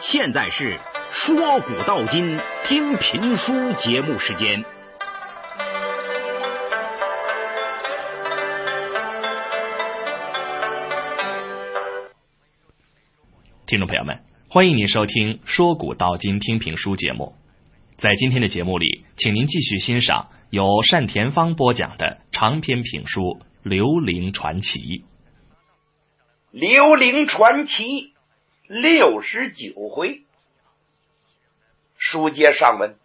现在是说古道今听评书节目时间。 听众朋友们，欢迎您收听说古道今听评书节目。在今天的节目里，请您继续欣赏由单田芳播讲的长篇评书《刘伶传奇》。 刘伶传奇69回。书接上文，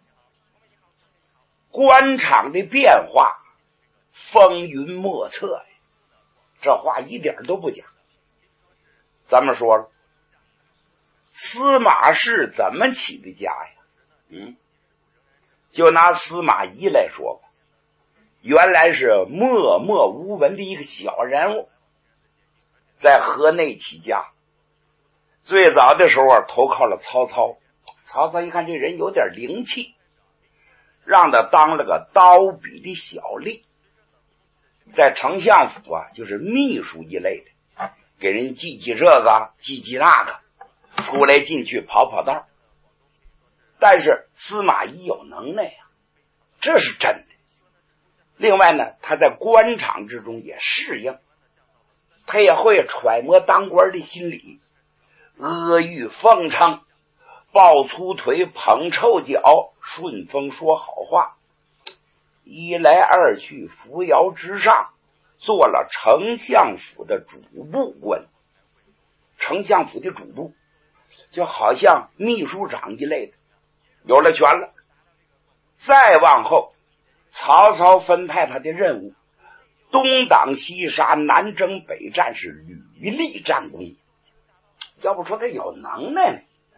官场的变化风云莫测呀，这话一点都不假。咱们说了，司马氏怎么起的家呀？就拿司马懿来说吧，原来是默默无闻的一个小人物，在河内起家。最早的时候投靠了曹操，曹操一看这人有点灵气，让他当了个刀笔的小吏，在丞相府就是秘书一类的，给人记这个记那个，出来进去跑道。但是司马懿有能耐呀，这是真的。另外呢，他在官场之中也适应，他也会揣摩当官的心理，阿谀奉承，抱粗腿，捧臭脚，顺风说好话，一来二去，扶摇直上，做了丞相府的主簿官。丞相府的主簿就好像秘书长一类的，有了权了。再往后，曹操分派他的任务，东挡西杀，南征北战，是屡立战功。要不说他有能耐呢，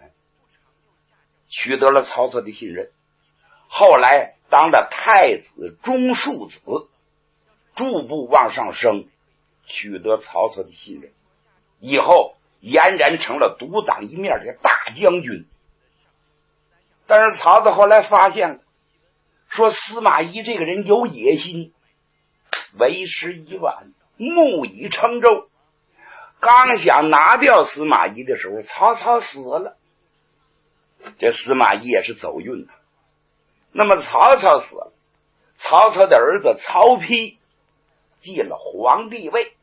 取得了曹操的信任。后来当了太子中庶子，逐步往上升，取得曹操的信任。以后俨然成了独当一面的大将军。但是曹操后来发现了，说司马懿这个人有野心，为时已晚，木已成舟。刚想拿掉司马懿的时候，曹操死了，这司马懿也是走运的。那么曹操死了，曹操的儿子曹丕继了皇帝位，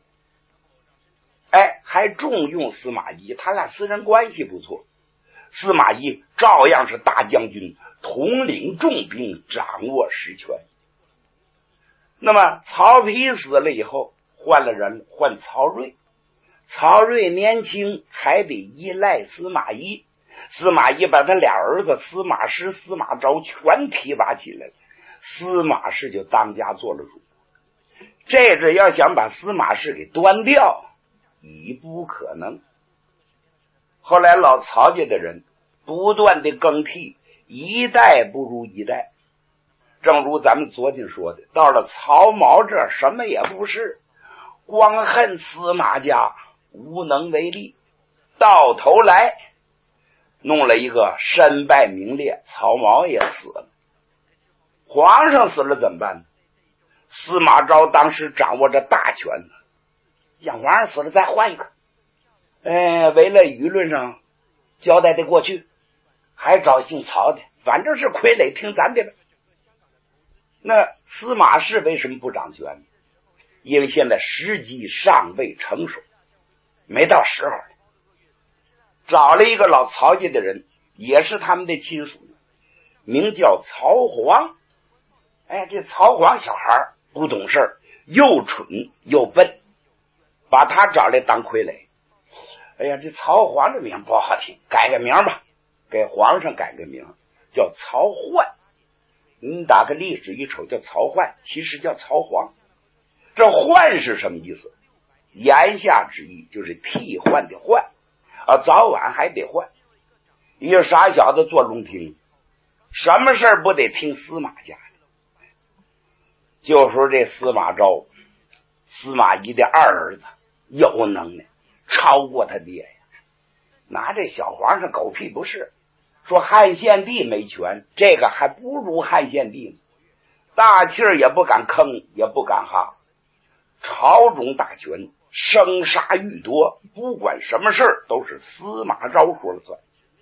还重用司马懿，他俩私人关系不错。司马懿照样是大将军，统领重兵，掌握实权。那么曹丕死了以后，换了人，换曹睿。曹睿年轻，还得依赖司马懿。司马懿把他俩儿子司马师、司马昭全提拔起来了，司马氏就当家做了主。这次要想把司马氏给端掉，已不可能。后来老曹家的人不断的更替，一代不如一代。正如咱们昨天说的，到了曹髦这儿什么也不是，光恨司马家无能为力，到头来弄了一个身败名裂，曹髦也死了。皇上死了怎么办呢？司马昭当时掌握着大权，让皇上死了再换一个。为了舆论上交代的过去，还找姓曹的，反正是傀儡，听咱的了。那司马氏为什么不掌权？因为现在时机尚未成熟，没到时候。找了一个老曹家的人，也是他们的亲属，名叫曹黄。这曹黄小孩不懂事，又蠢又笨，把他找来当傀儡。这曹黄的名不好听，改个名吧，给皇上改个名叫曹奂。你打个历史一瞅，叫曹奂，其实叫曹黄。这奂是什么意思？言下之意就是替换的换，早晚还得换。一个傻小子做龙听，什么事儿不得听司马家的？就说这司马昭，司马懿的二儿子，有能耐，超过他爹呀。拿这小皇上狗屁不是，说汉献帝没权，这个还不如汉献帝呢。大气儿也不敢吭，也不敢哈。朝中大权，生杀予夺，不管什么事儿都是司马昭说了算。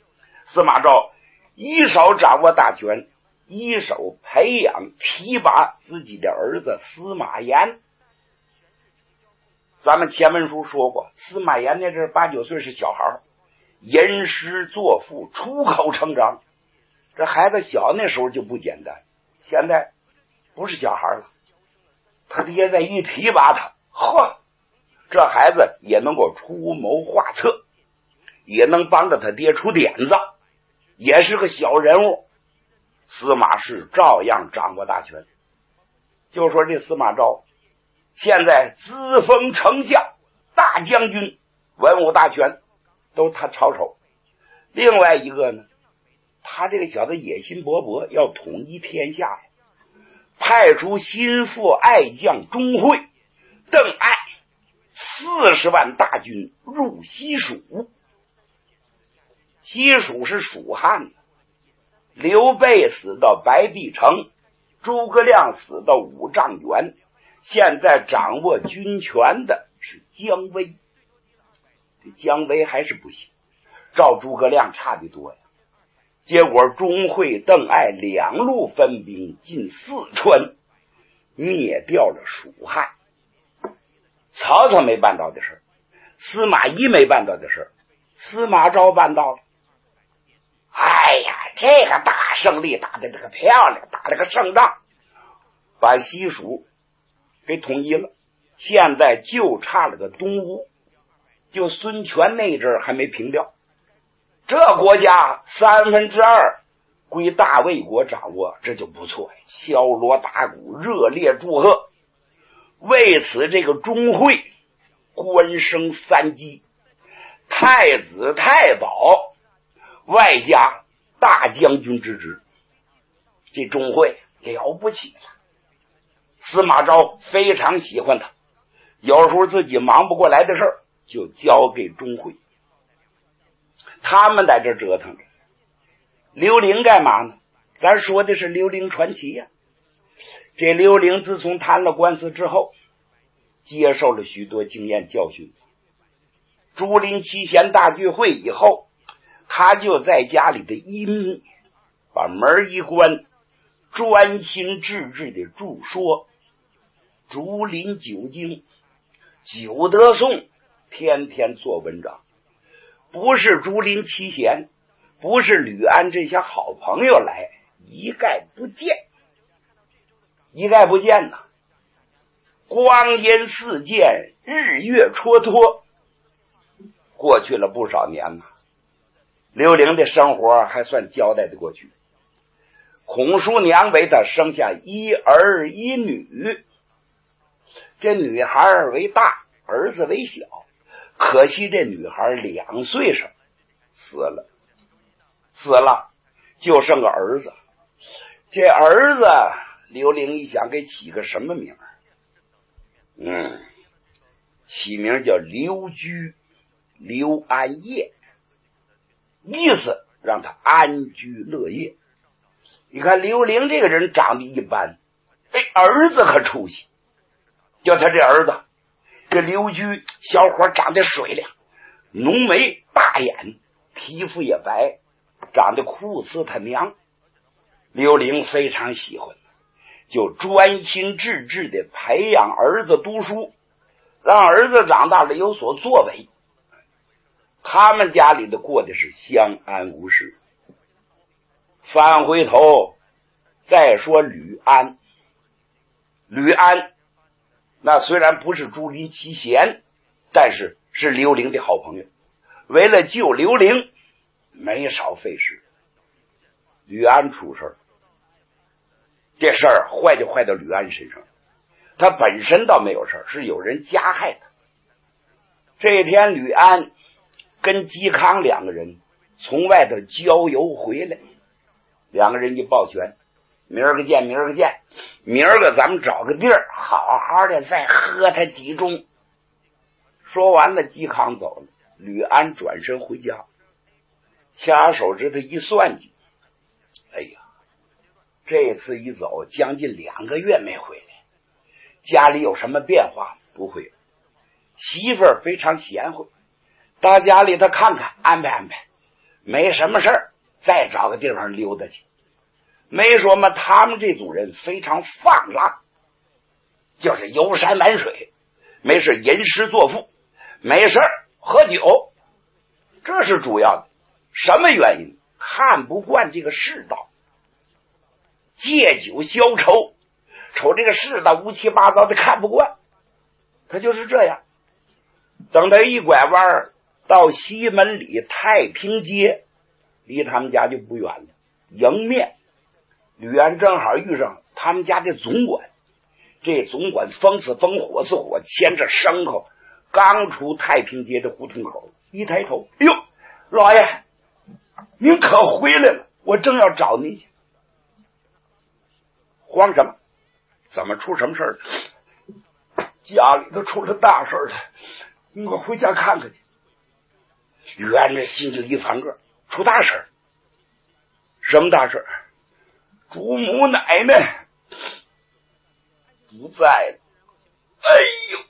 司马昭一手掌握大权，一手培养提拔自己的儿子司马炎。咱们前文书说过，司马炎那阵8、9岁是小孩，吟诗作赋，出口成章。这孩子小那时候就不简单，现在不是小孩了，他爹再一提拔他，嚯，这孩子也能够出谋划策，也能帮着他爹出点子，也是个小人物。司马氏照样掌握大权。就说这司马昭现在自封丞相、大将军，文武大权都他操守。另外一个呢，他这个小子野心勃勃，要统一天下呀，派出心腹爱将钟会、邓艾40万大军入西蜀。西蜀是蜀汉，刘备死到白帝城，诸葛亮死到五丈原，现在掌握军权的是姜维。这姜维还是不行，照诸葛亮差得多呀。结果钟会、邓艾两路分兵进四川，灭掉了蜀汉。曹操没办到的事，司马懿没办到的事，司马昭办到了。哎呀，这个大胜利打得这个漂亮，打了个胜仗，把西蜀给统一了。现在就差了个东吴，就孙权那阵还没平掉。这国家2/3归大魏国掌握，这就不错，敲锣打鼓，热烈祝贺。为此，这个钟会官升3级，太子、太保，外加大将军之职。这钟会了不起了，司马昭非常喜欢他，有时候自己忙不过来的事儿就交给钟会。他们在这折腾着。刘伶干嘛呢？咱说的是刘伶传奇呀。这刘伶自从谈了官司之后，接受了许多经验教训。竹林七贤大聚会以后，他就在家里的阴密，把门一关，专心致志的著说竹林九经、九德颂，天天做文章。不是竹林七贤，不是吕安这些好朋友来，一概不见。一概不见呐！光阴似箭，日月蹉跎，过去了不少年呐。刘伶的生活还算交代的过去。孔叔娘为他生下一儿一女，这女孩为大，儿子为小。可惜这女孩2岁上死了，就剩个儿子。这儿子刘伶一想，给起个什么名？起名叫刘居、刘安业，意思让他安居乐业。你看刘伶这个人长得一般，儿子可出息。叫他这儿子这刘居，小伙长得水灵，浓眉大眼，皮肤也白，长得酷似他娘。刘伶非常喜欢，就专心致志的培养儿子读书，让儿子长大了有所作为。他们家里的过的是相安无事。翻回头再说吕安，那虽然不是竹林七贤，但是是刘伶的好朋友，为了救刘伶没少费事。吕安出事儿，这事儿坏就坏到吕安身上，他本身倒没有事儿，是有人加害他。这天吕安跟嵇康2个人从外头郊游回来，2个人一抱拳，明儿个见，明儿个咱们找个地儿好好的再喝他几盅。说完了，嵇康走了，吕安转身回家，掐手指头一算计，哎呀，这次一走将近2个月没回来，家里有什么变化？不会。媳妇儿非常贤惠，到家里头看看，安排安排，没什么事儿， 再找个地方溜达去。没说嘛，他们这组人非常放浪，就是游山玩水，没事吟诗作赋，没事喝酒，这是主要的。什么原因？看不惯这个世道，借酒消愁，瞅这个世道乌七八糟的看不惯，他就是这样。等他一拐弯到西门里太平街，离他们家就不远了，迎面吕安正好遇上他们家的总管。这总管风是风火是火，牵着牲口刚出太平街的胡同口，一抬头，哎呦，老爷您可回来了，我正要找您去。慌什么？怎么出什么事了？家里头出了大事了，你给我回家看看去。原来心里一翻个，出大事？什么大事？祖母奶奶不在了。哎呦！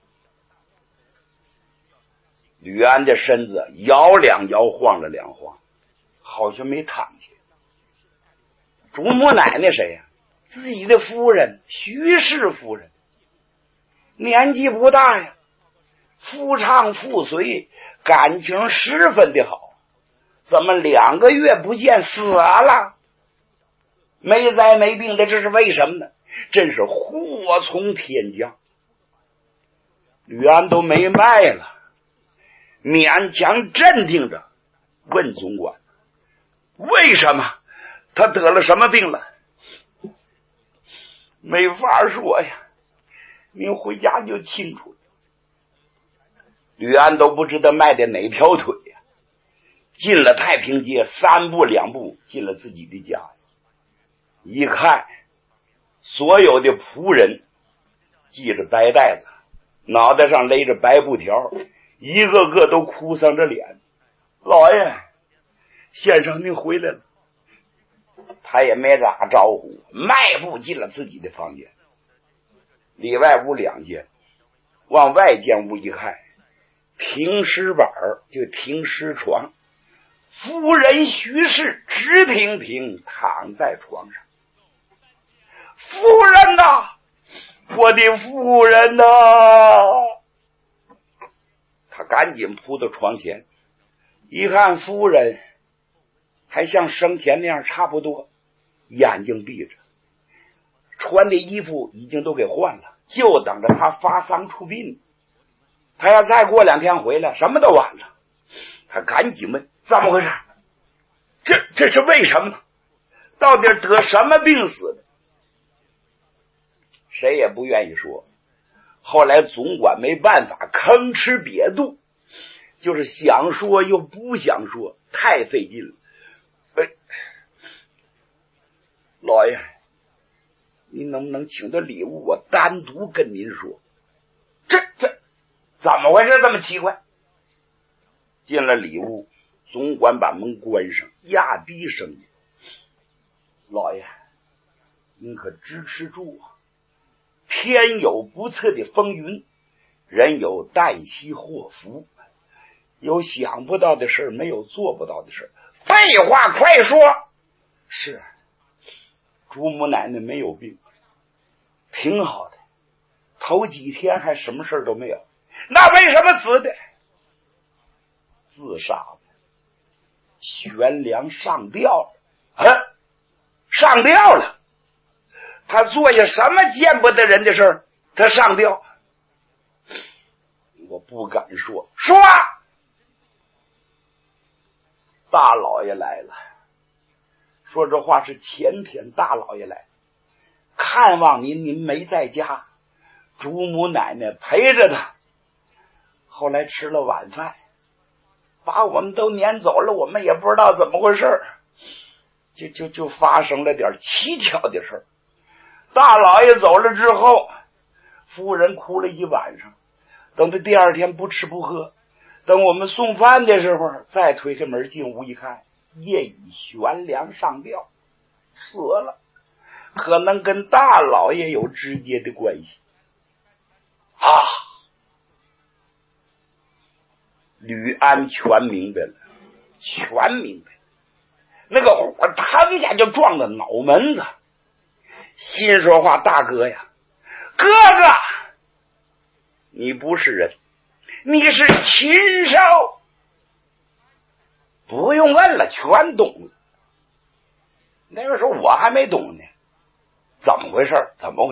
吕安的身子摇两摇，晃了两晃，好像没躺下。祖母奶奶谁呀？自己的夫人徐氏夫人，年纪不大呀，夫唱妇随，感情十分的好。怎么2个月不见死了？没灾没病的，这是为什么呢？真是祸从天降。吕安都没脉了，勉强镇定着问总管，为什么？他得了什么病了？没法说呀，您回家就清楚了。吕安都不知道迈的哪条腿呀，进了太平街，3步2步进了自己的家。一看所有的仆人系着白带子，脑袋上勒着白布条，一个个都哭丧着脸。老爷先生您回来了。他也没打招呼，迈步进了自己的房间。里外屋2间，往外间屋一看，停尸板就停尸床，夫人徐氏直挺挺躺在床上。夫人呐，我的夫人呐！他赶紧扑到床前，一看夫人还像生前那样差不多，眼睛闭着，穿的衣服已经都给换了，就等着他发丧出殡。他要再过2天回来，什么都晚了。他赶紧问怎么回事，这是为什么呢？到底得什么病死的？谁也不愿意说。后来总管没办法，吭哧瘪肚，就是想说又不想说，太费劲了。老爷，您能不能请的礼物我单独跟您说？这怎么回事？这么奇怪？进了里屋，总管把门关上，压低声音：老爷，您可支持住啊！天有不测的风云，人有旦夕祸福，有想不到的事，没有做不到的事。废话，快说！是祖母奶奶没有病，挺好的，头几天还什么事都没有。那为什么死的？自杀的，悬梁上吊了。上吊了？他做下什么见不得人的事儿？他上吊？我不敢说。说啊！大老爷来了。说这话是前天大老爷来看望您，您没在家，祖母奶奶陪着他，后来吃了晚饭，把我们都撵走了，我们也不知道怎么回事，就发生了点蹊跷的事。大老爷走了之后，夫人哭了一晚上，等他第2天不吃不喝，等我们送饭的时候，再推开门进屋一看，夜已悬梁上吊，死了，可能跟大老爷有直接的关系啊！吕安全明白了，全明白了。 那个火腾一下就撞到脑门子，心说话：大哥呀，哥哥，你不是人，你是禽兽！不用问了，全懂了。那个时候我还没懂呢，怎么回事？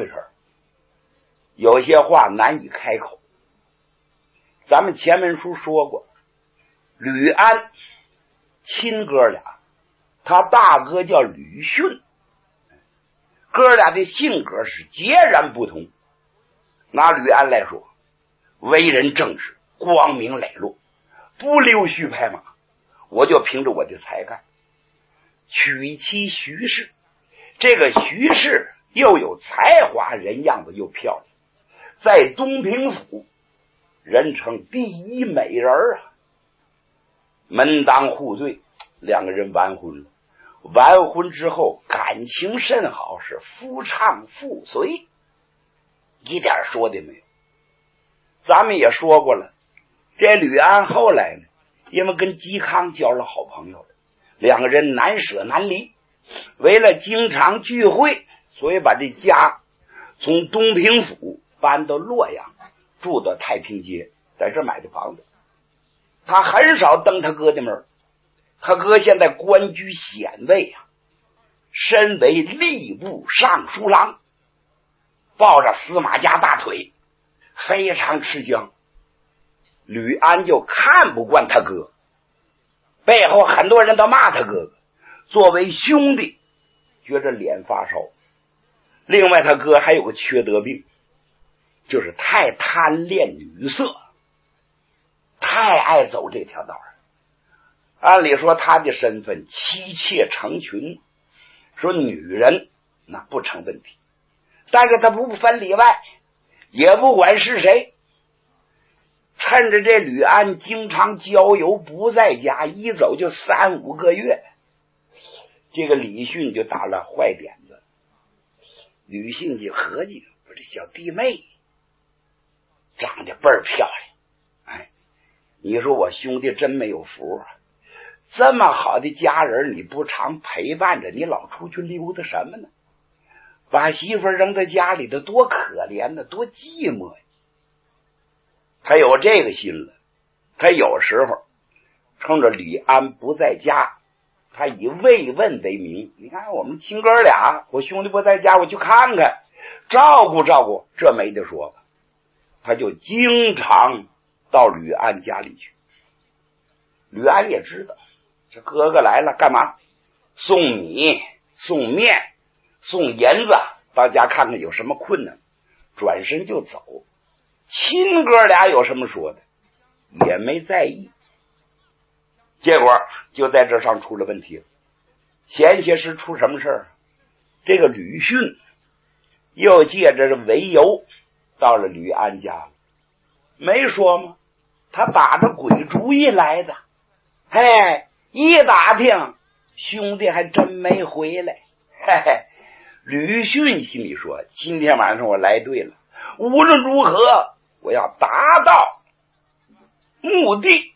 有些话难以开口。咱们前文书说过，吕安亲哥俩，他大哥叫吕逊，哥俩的性格是截然不同。拿吕安来说，为人正直，光明磊落，不溜须拍马，我就凭着我的才干娶妻徐氏。这个徐氏又有才华，人样子又漂亮，在东平府人称第一美人啊。门当户对，两个人完婚了。完婚之后感情甚好，是夫唱妇随，一点说的没有。咱们也说过了，这吕安后来呢，因为跟嵇康交了好朋友了，两个人难舍难离，为了经常聚会，所以把这家从东平府搬到洛阳，住到太平街，在这买的房子。他很少登他哥的门，他哥现在官居显位啊，身为吏部尚书郎，抱着司马家大腿，非常吃香。吕安就看不惯他哥，背后很多人都骂他哥哥，作为兄弟觉着脸发烧。另外他哥还有个缺德病，就是太贪恋女色，太爱走这条道了。按理说他的身份妻妾成群，说女人那不成问题，但是他不分里外，也不管是谁。趁着这吕安经常郊游不在家，一走就3-5个月，这个李训就打了坏点子。吕训就合计，我这小弟妹长得倍儿漂亮，哎，你说我兄弟真没有福啊！这么好的家人你不常陪伴着，你老出去溜达什么呢？把媳妇扔在家里的多可怜呢，多寂寞呀！他有这个心了，他有时候趁着李安不在家，他以慰问为名，你看我们亲哥俩，我兄弟不在家，我去看看，照顾照顾，这没得说吧。他就经常到吕安家里去。吕安也知道这哥哥来了干嘛，送米送面送银子，到家看看有什么困难，转身就走。亲哥俩有什么说的也没在意，结果就在这上出了问题了。前些时出什么事儿？这个吕训又借着这为由到了吕安家了，没说吗？他打着鬼主意来的。嘿，一打听兄弟还真没回来。嘿嘿，吕训心里说，今天晚上我来对了，无论如何我要达到目的。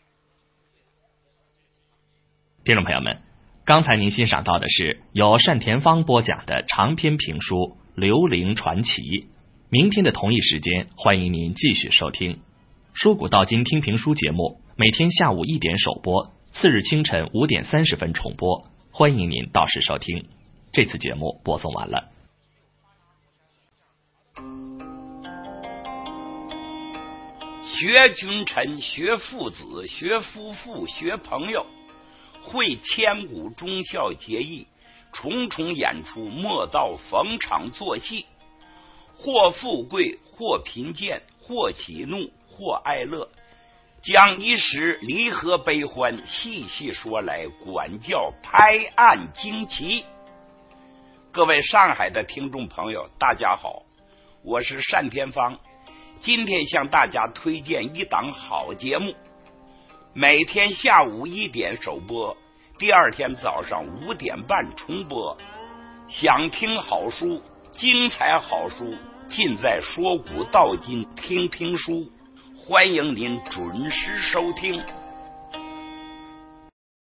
听众朋友们，刚才您欣赏到的是由单田芳播讲的长篇评书《刘伶传奇》。明天的同一时间，欢迎您继续收听说古道今听评书节目，每天下午1点首播，次日清晨5点30分重播，欢迎您到时收听。这次节目播送完了。 学君臣，学父子，学夫妇，学朋友，会千古忠孝节义，重重演出，莫道逢场作戏，或富贵，或贫贱，或喜怒，或哀乐，将一时离合悲欢细细说来，管教拍案惊奇。各位上海的听众朋友，大家好，我是单田芳。今天向大家推荐一档好节目，每天下午1点首播，第二天早上5点半重播。想听好书，精彩好书尽在说古道今听评书，欢迎您准时收听。